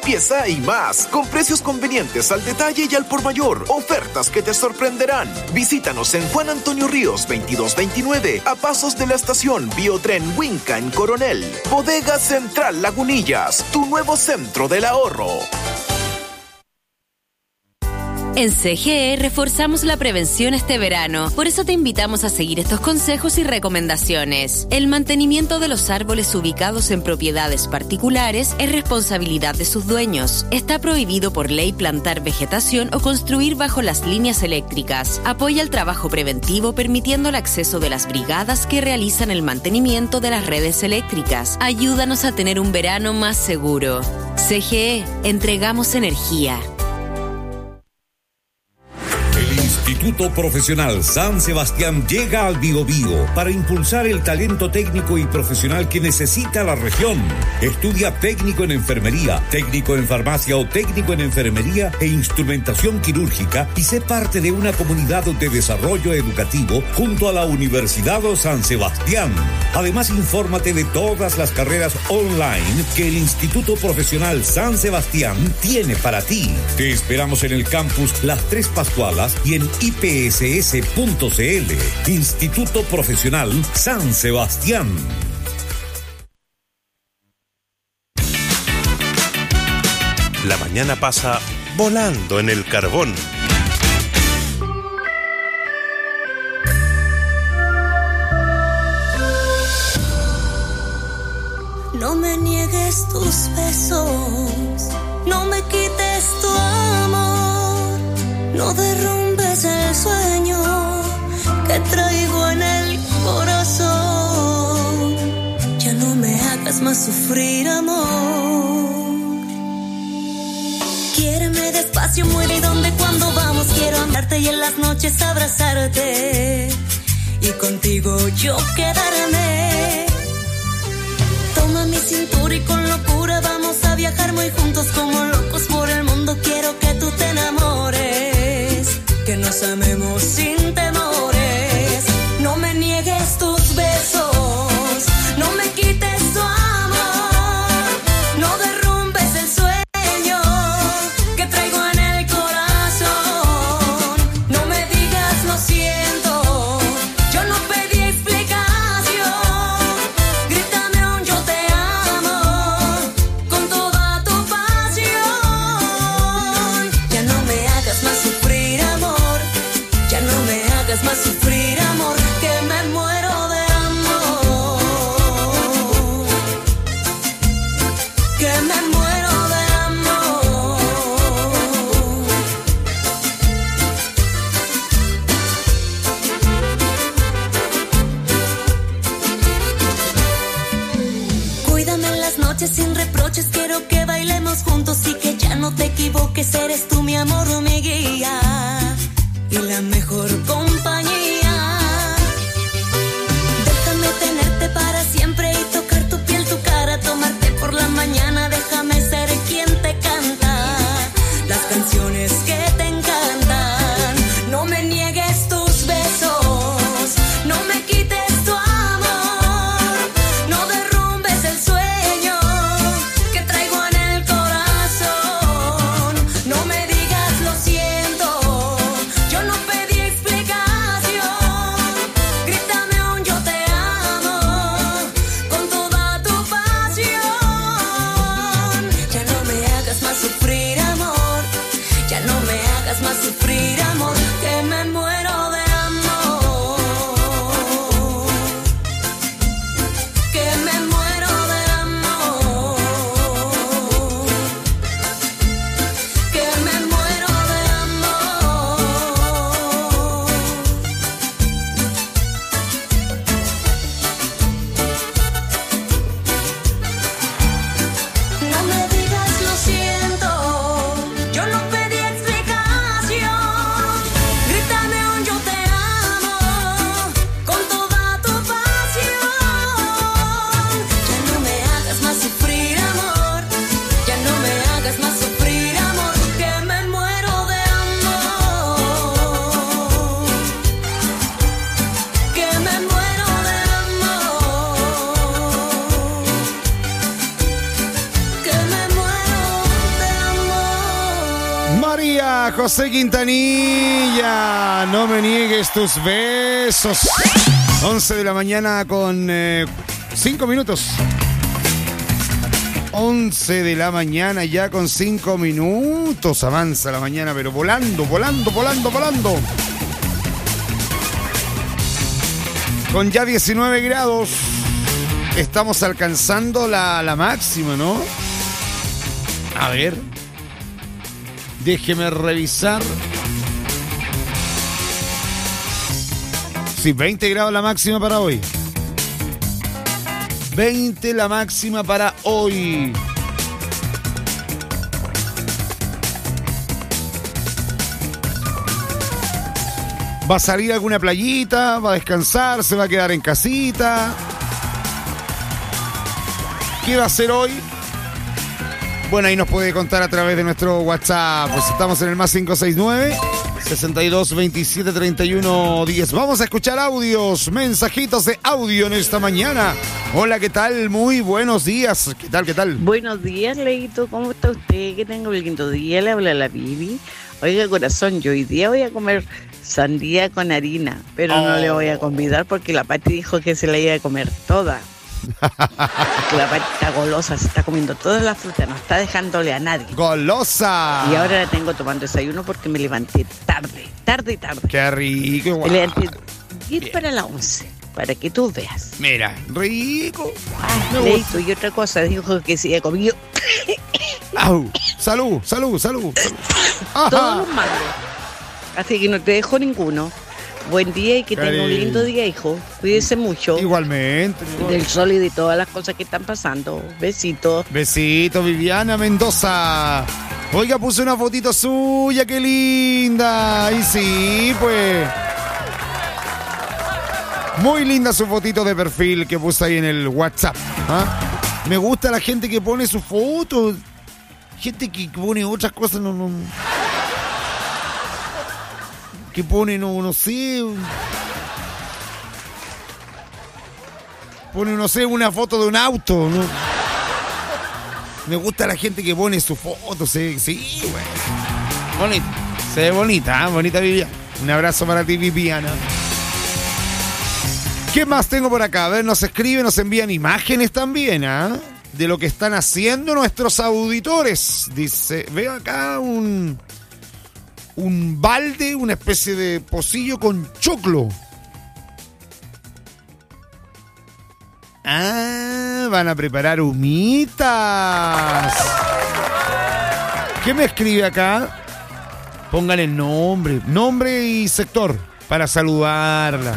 limpieza y más, con precios convenientes al detalle y al por mayor. Ofertas que te sorprenderán. Visítanos en Juan Antonio Ríos 2229, a pasos de la estación Biotren Huinca en Coronel. Bodega Central Lagunillas, tu nuevo centro del ahorro. En CGE reforzamos la prevención este verano. Por eso te invitamos a seguir estos consejos y recomendaciones. El mantenimiento de los árboles ubicados en propiedades particulares es responsabilidad de sus dueños. Está prohibido por ley plantar vegetación o construir bajo las líneas eléctricas. Apoya el trabajo preventivo permitiendo el acceso de las brigadas que realizan el mantenimiento de las redes eléctricas. Ayúdanos a tener un verano más seguro. CGE, entregamos energía. Instituto Profesional San Sebastián llega al Biobío para impulsar el talento técnico y profesional que necesita la región. Estudia técnico en enfermería, técnico en farmacia o técnico en enfermería e instrumentación quirúrgica y sé parte de una comunidad de desarrollo educativo junto a la Universidad San Sebastián. Además, infórmate de todas las carreras online que el Instituto Profesional San Sebastián tiene para ti. Te esperamos en el campus Las Tres Pascualas y en IPSS.cl. Instituto Profesional San Sebastián. La mañana pasa volando en el carbón. No me niegues tus besos, no me quites tu amor, no derrumbes el sueño que traigo en el corazón. Ya no me hagas más sufrir, amor. Quiéreme despacio, muere y dónde, cuándo vamos. Quiero amarte y en las noches abrazarte y contigo yo quedarme. Toma mi cintura y con locura vamos a viajar muy juntos como locos por el mundo. Quiero que tú te enamores, que nos amemos sin temores. No me niegues tus besos, no me quites tu amor, no derrumbes el sueño que traigo en el corazón. No me digas lo siento, yo no pedí explicación. Grítame un yo te amo con toda tu pasión. Ya no me hagas más sufrir, amor, ya no me hagas más sufrir, amor, que me muero de amor, que me muero de amor. Cuídame en las noches sin reproches, quiero que bailemos juntos y que ya no te equivoques. Eres tú mi amor, mi guía y la mejor compañía. Déjame tenerte para siempre y tocar tu piel, tu cara, tomarte por la mañana. Déjame ser quien te canta las canciones que te encantan. No me niegues tus besos, no me quites tu amor, no derrumbes el sueño que traigo en el corazón. No me digas lo siento, yo no pedí explicación. Grítame un yo te amo con toda tu pasión. Ya no me hagas más sufrir, amor, ya no me hagas más sufrir, amor, que me muero de amor, que me muero de amor, que me muero de amor. No me digas lo siento, yo no pedí explicación. Grítame un yo te amo con toda tu pasión. Ya no me hagas más sufrir, amor, ya no me hagas más sufrir, amor, que me muero de amor, que me muero de amor, que me muero de amor. María, José Quintanilla, no me niegues tus besos. 11 de la mañana con 5 minutos. 11 de la mañana ya con 5 minutos. Avanza la mañana, pero volando. Con ya 19 grados. Estamos alcanzando la máxima, ¿no? A ver. Déjeme revisar. Sí, 20 grados la máxima para hoy. 20 la máxima para hoy. ¿Va a salir a alguna playita? ¿Va a descansar? ¿Se va a quedar en casita? ¿Qué va a hacer hoy? Bueno, ahí nos puede contar a través de nuestro WhatsApp. Pues estamos en el más 569 62 27 31 10. Vamos a escuchar audios, mensajitos de audio en esta mañana. Hola, ¿qué tal? Muy buenos días. ¿Qué tal? Buenos días, Leito. ¿Cómo está usted? Que tenga un lindo día. Le habla la Bibi. Oiga, corazón, yo hoy día voy a comer sandía con harina, pero no le voy a convidar porque la Pati dijo que se la iba a comer toda. Porque la Pati está golosa, se está comiendo toda la fruta, no está dejándole a nadie. ¡Golosa! Y ahora la tengo tomando desayuno porque me levanté tarde. ¡Qué rico! Me levanté 10 para las 11, para que tú veas. Mira, rico. Leito, y otra cosa, dijo que se había comido. ¡Au! ¡Salud! Todos los mangos. Así que no te dejo ninguno. Buen día y que tenga un lindo día, hijo. Cuídese mucho. Igualmente. Del sol y de todas las cosas que están pasando. Besitos. Besitos, Viviana Mendoza. Oiga, puse una fotito suya, qué linda. Y sí, pues. Muy linda su fotito de perfil que puse ahí en el WhatsApp. ¿Ah? Me gusta la gente que pone su foto. Gente que pone otras cosas, no. Que pone, no sé. Pone, no sé, una foto de un auto, ¿no? Me gusta la gente que pone su foto, sí, güey. Bonita. Se ve bonita, ¿eh? Bonita Viviana. Un abrazo para ti, Viviana. ¿Qué más tengo por acá? A ver, nos escriben, nos envían imágenes también, ¿ah? De lo que están haciendo nuestros auditores. Dice, veo acá un balde, una especie de pocillo con choclo. Ah, van a preparar humitas. ¿Qué me escribe acá? Pongan el nombre y sector para saludarla.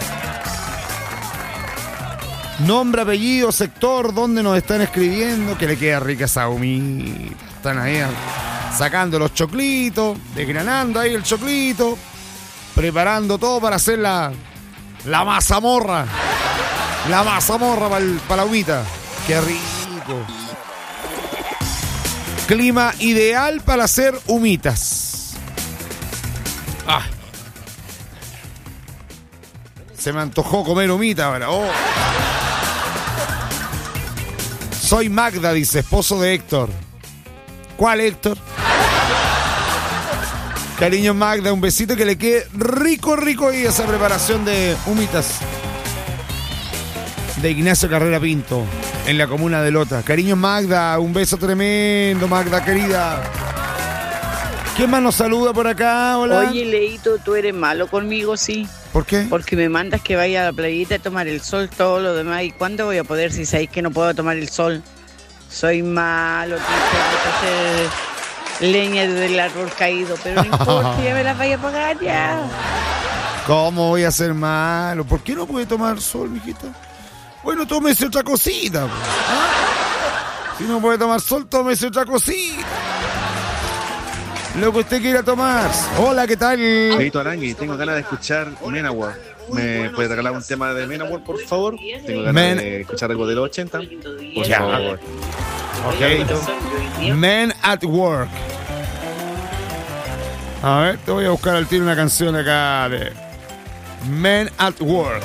Nombre, apellido, sector, dónde nos están escribiendo, que le queda rica esa humita. Están ahí sacando los choclitos, desgranando ahí el choclito, preparando todo para hacer la mazamorra. La mazamorra para la humita. ¡Qué rico! Clima ideal para hacer humitas. ¡Ah! Se me antojó comer humita ahora. ¡Oh! Soy Magda, dice, esposo de Héctor. ¿Cuál Héctor? Cariño Magda, un besito, que le quede rico y esa preparación de humitas de Ignacio Carrera Pinto en la comuna de Lota. Cariño Magda, un beso tremendo, Magda querida. ¿Quién más nos saluda por acá? Hola. Oye, Leito, tú eres malo conmigo, sí. ¿Por qué? Porque me mandas que vaya a la playita a tomar el sol, todo lo demás. ¿Y cuándo voy a poder si sabéis que no puedo tomar el sol? Soy malo, tengo que hacer leña del árbol caído, pero no importa, ya me las vaya a pagar ya. ¿Cómo voy a ser malo? ¿Por qué no puede tomar sol, mijita? Bueno, tómese otra cosita. ¿Ah? Si no puede tomar sol, tómese otra cosita. Lo que usted quiera tomar. Hola, ¿qué tal? Leito Arangui, tengo ganas de escuchar Manowar. ¿Me puede regalar un tema de Manowar, por favor? Tengo ganas de escuchar algo de los 80. Por favor. Ok. Men at Work. A ver, te voy a buscar al tiro una canción acá de Men at Work.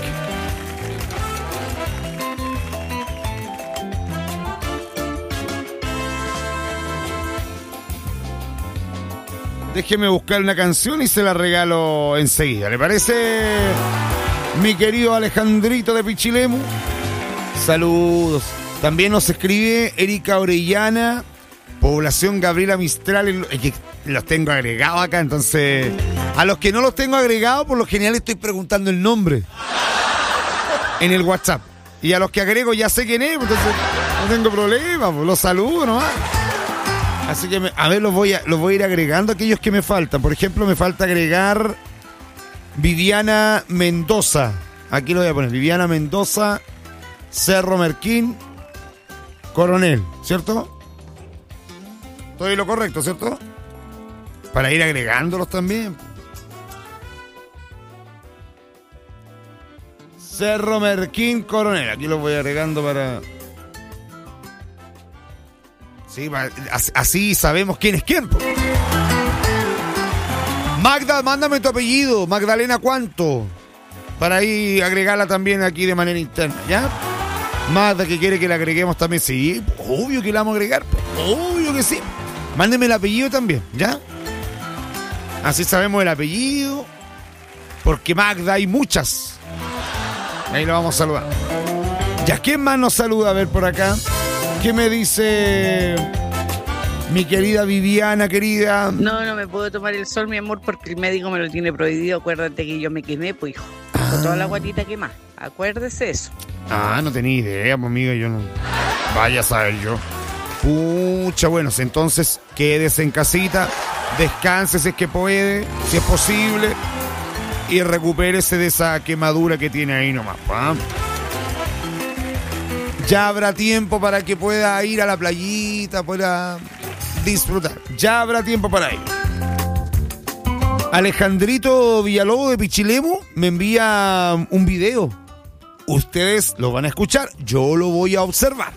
Déjeme buscar una canción y se la regalo enseguida. ¿Le parece, mi querido Alejandrito de Pichilemu? Saludos. También nos escribe Erika Orellana, población Gabriela Mistral. Los tengo agregados acá, entonces a los que no los tengo agregados, por lo general estoy preguntando el nombre en el WhatsApp. Y a los que agrego ya sé quién es, entonces no tengo problema, pues los saludo nomás. Así que, a ver, los voy a ir agregando aquellos que me faltan. Por ejemplo, me falta agregar Viviana Mendoza. Aquí lo voy a poner. Viviana Mendoza, Cerro Merquín, Coronel, ¿cierto? Estoy lo correcto, ¿cierto? Para ir agregándolos también. Cerro Merquín, Coronel. Aquí los voy agregando para... Sí, así sabemos quién es quién. Magda, mándame tu apellido. Magdalena, ¿cuánto? Para ahí agregarla también aquí de manera interna, ¿ya? Magda, que quiere que la agreguemos también. Sí, obvio que la vamos a agregar. Obvio que sí. Mándeme el apellido también, ¿ya? Así sabemos el apellido. Porque Magda hay muchas. Ahí lo vamos a saludar. ¿Ya quién más nos saluda? A ver por acá. ¿Qué me dice mi querida Viviana, querida? No me puedo tomar el sol, mi amor, porque el médico me lo tiene prohibido. Acuérdate que yo me quemé, pues, hijo. Con toda la guatita quemada. Acuérdese eso. No tenía idea, pues, amiga. Yo no... Vaya a saber yo. Pucha, bueno, entonces quédese en casita. Descanse si es que puede, si es posible. Y recupérese de esa quemadura que tiene ahí nomás, ¿pa? Ya habrá tiempo para que pueda ir a la playita, pueda disfrutar. Ya habrá tiempo para ir. Alejandrito Villalobos de Pichilemu me envía un video. Ustedes lo van a escuchar, yo lo voy a observar.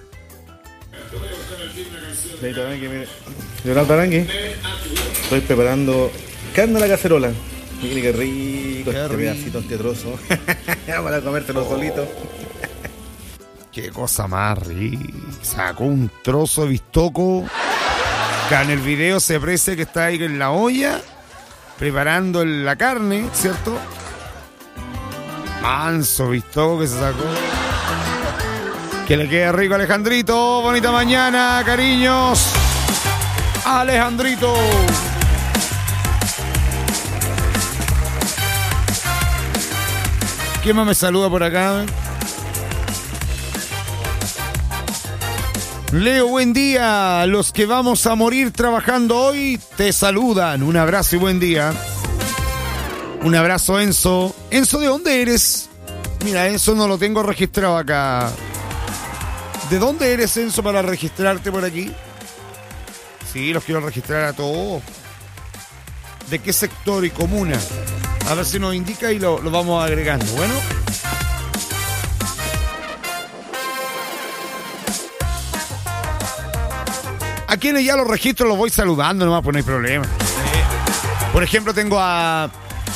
Leonardo Arangui. Estoy preparando carne a la cacerola. Miren qué rico este pedacito, este trozo. Para comértelo solito. Qué cosa más rica. Sacó un trozo de bistoco. Acá en el video se aprecia que está ahí en la olla preparando la carne, ¿cierto? Manso bistoco que se sacó. Que le quede rico, Alejandrito. Bonita mañana, cariños. Alejandrito. ¿Quién más me saluda por acá? Leo, buen día. Los que vamos a morir trabajando hoy te saludan. Un abrazo y buen día. Un abrazo, Enzo. Enzo, ¿de dónde eres? Mira, Enzo no lo tengo registrado acá. ¿De dónde eres, Enzo, para registrarte por aquí? Sí, los quiero registrar a todos. ¿De qué sector y comuna? A ver si nos indica y lo vamos agregando. Bueno. A quienes ya los registro los voy saludando nomás, pues no hay problema. Por ejemplo, tengo a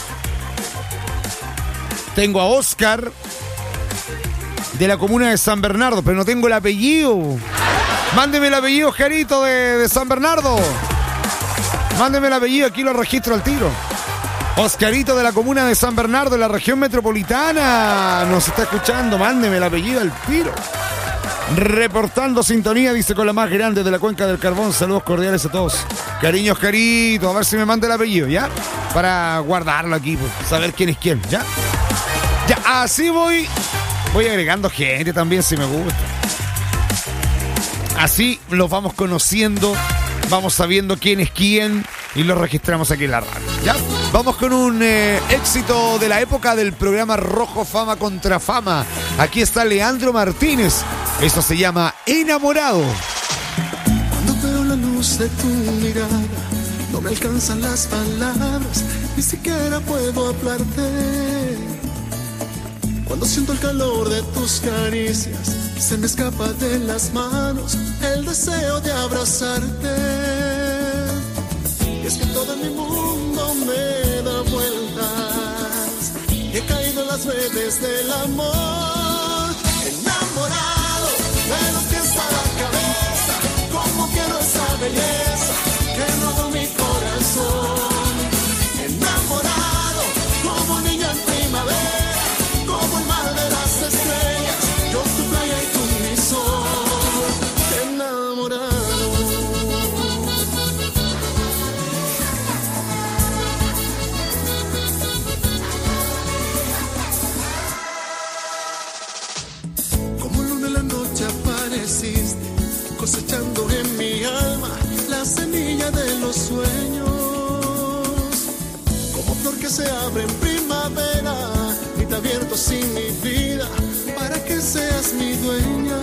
Oscar de la comuna de San Bernardo, pero no tengo el apellido. Mándeme el apellido, Oscarito, de San Bernardo. Mándeme el apellido, aquí lo registro al tiro. Oscarito de la comuna de San Bernardo, de la región metropolitana. Nos está escuchando, mándeme el apellido al tiro. Reportando sintonía, dice, con la más grande de la cuenca del Carbón. Saludos cordiales a todos. Cariño, Oscarito, a ver si me manda el apellido, ¿ya? Para guardarlo aquí, pues, saber quién es quién, ¿ya? Ya, así voy agregando gente también, si me gusta. Así los vamos conociendo, vamos sabiendo quién es quién y lo registramos aquí en la radio, ¿ya? Vamos con un éxito de la época del programa Rojo Fama contra Fama. Aquí está Leandro Martínez. Esto se llama Enamorado. Cuando veo la luz de tu mirada, no me alcanzan las palabras, ni siquiera puedo hablarte. Cuando siento el calor de tus caricias, se me escapa de las manos el deseo de abrazarte. Y es que todo en mi mundo me da vueltas, he caído en las redes del amor. Enamorado de los pies a la cabeza, como quiero esa belleza que robó mi corazón. sin mi vida para que seas mi dueña.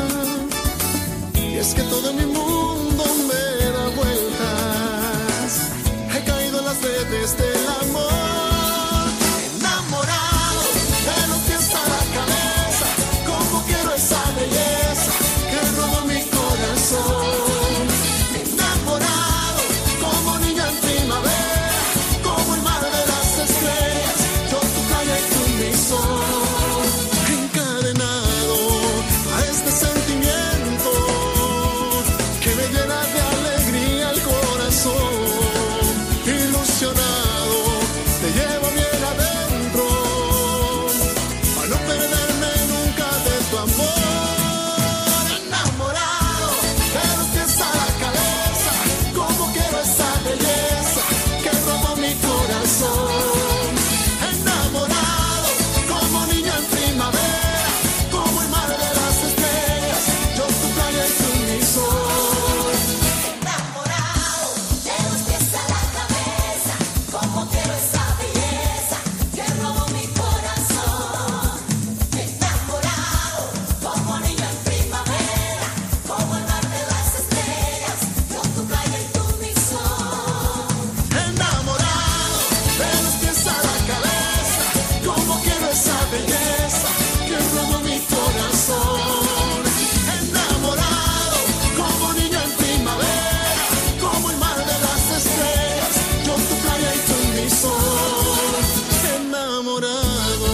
Y es que todo mi mundo me da vueltas. He caído en las redes del amor, enamorado de los pies a la cabeza. Como quiero esa belleza que roba mi corazón. Enamorado como niña en primavera, como el mar de las estrellas, yo tu playa y tú mi sol. Encadenado a este sentimiento que me llena de alegría el corazón. Ilusionado, te llevo bien adentro, para no perderme nunca de tu amor. Enamorado de los pies a la cabeza, como quiero esa belleza que robó mi corazón. Enamorado como niña en primavera, como el mar de las estrellas, yo tu playa y tú mi sol. Enamorado de los pies a la cabeza, como quiero esa belleza que robó mi corazón. Enamorado como niña en primavera, como el mar de las estrellas, yo tu playa y tú mi sol. Enamorado de los pies a la cabeza, como quiero esa belleza que robó mi corazón. Enamorado como niña en primavera, como el mar de las estrellas, yo tu playa y tú mi sol. Enamorado.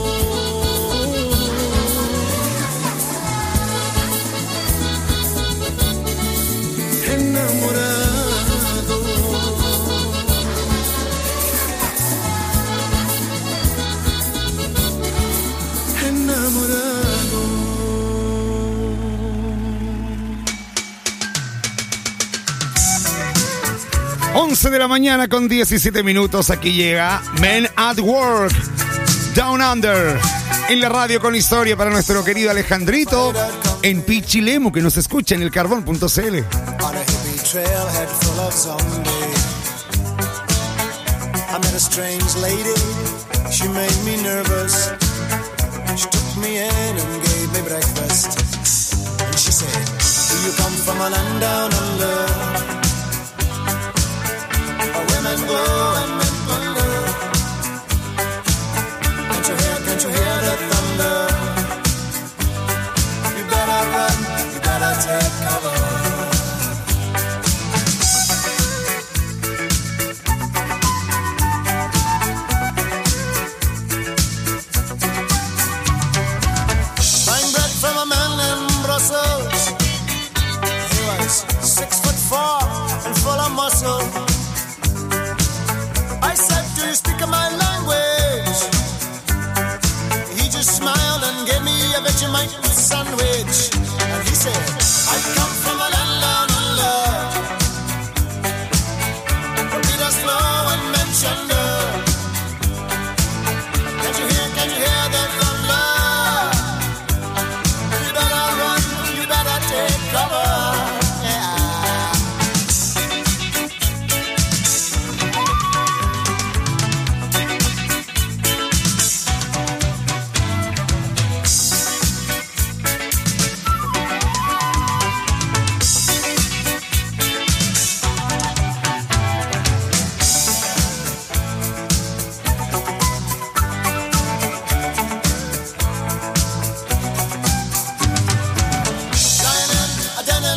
Enamorado. 11 de la mañana con 17 minutos. Aquí llega Men at Work, Down Under, en la radio con historia para nuestro querido Alejandrito en Pichilemu, que nos escucha en elcarbón.cl. On a hippie trailhead full of zombies, I met a strange lady, she made me nervous. She took me in and gave me breakfast. And she said, do you come from a land down under, where women go and men plunder? Can't you hear the thunder? You better run, you better take cover. He was 6'4" and full of muscle. I said, do you speak my language? He just smiled and gave me a Vegemite sandwich. And he said, I come from a land down under, where Peter's slow and mentioned. Can you hear the thunder? You better run, you better take cover.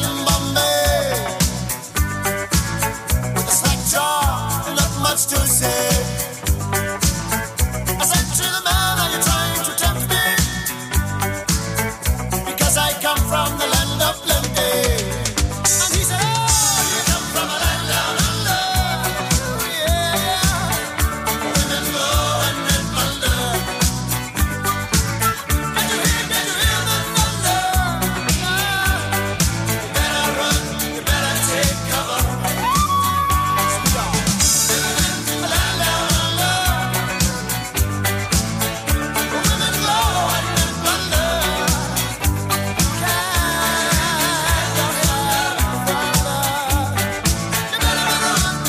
To say